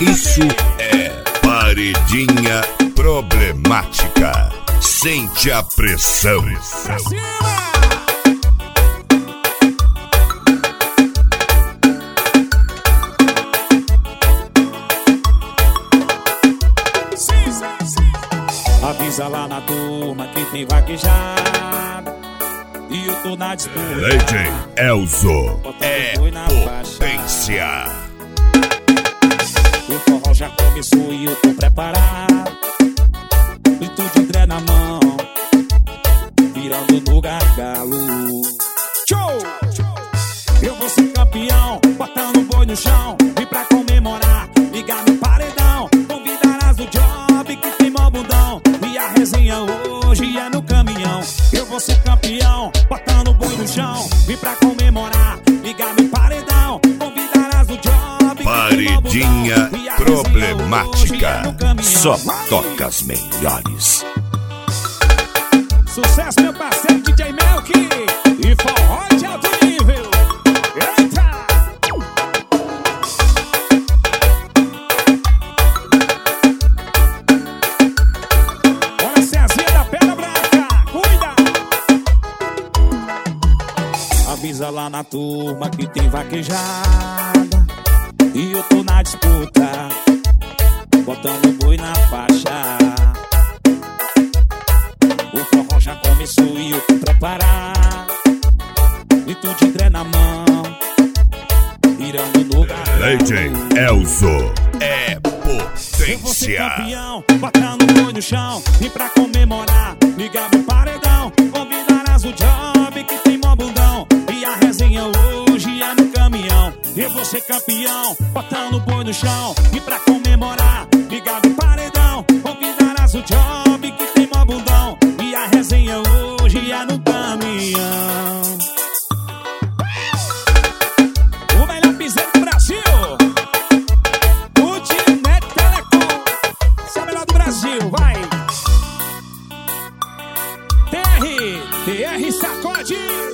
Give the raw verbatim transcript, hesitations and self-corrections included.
Isso é Paredinha Problemática. Sente a pressão. Avisa lá na turma que tem vaquejada e eu tô na disputa. Lady Elzo é potência. O forró já começou e eu tô preparado. E tô de dré na mão, virando no gargalo. Show! Eu vou ser campeão, botando o boi no chão. E pra comemorar, ligar no paredão. Convidarás o Job que tem mó bundão. E a resenha hoje é no caminhão. Eu vou ser campeão, botando o boi no chão. E pra comemorar, ligar no paredão. Convidarás o Job. Paredinha Problemática. Só toca as melhores. Sucesso, meu parceiro D J Melk. E forró de alto nível. Eita! Olha a Cezinha da Pedra Branca. Cuida! Avisa lá na turma que tem vaquejada e eu tô na disputa, botando o boi na faixa. O forró já começou e eu tô preparado. E tu de dré na mão, virando no gargalo. Lady Elzo é Eu vou ser potência. campeão, botando o boi no chão. E pra comemorar, ligar no paredão. Convidarás o Job que tem mó bundão. E a resenha hoje é no caminhão. Eu vou ser campeão, botando o boi no chão. E pra comemorar, ligar no paredão. Convidarás o Job que tem mó bundão. E a resenha hoje é no caminhão. O melhor piseiro do Brasil, o Dinet Telecom. Esse é o melhor do Brasil, vai. T R, T R sacode.